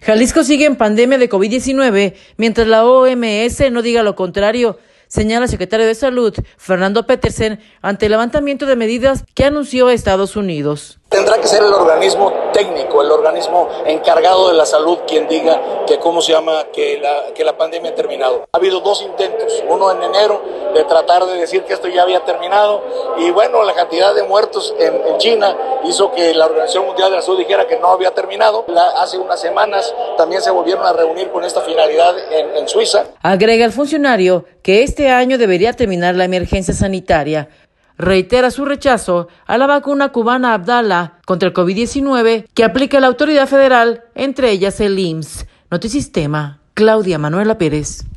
Jalisco sigue en pandemia de COVID-19, mientras la OMS no diga lo contrario, señala el secretario de Salud, Fernando Petersen, ante el levantamiento de medidas que anunció Estados Unidos. Tendrá que ser el organismo técnico, el organismo encargado de la salud quien diga que la pandemia ha terminado. Ha habido dos intentos, uno en enero de tratar de decir que esto ya había terminado y bueno, la cantidad de muertos en China hizo que la Organización Mundial de la Salud dijera que no había terminado. Hace unas semanas también se volvieron a reunir con esta finalidad en Suiza. Agrega el funcionario que este año debería terminar la emergencia sanitaria. Reitera su rechazo a la vacuna cubana Abdala contra el COVID-19 que aplica la autoridad federal, entre ellas el IMSS. Notisistema, Claudia Manuela Pérez.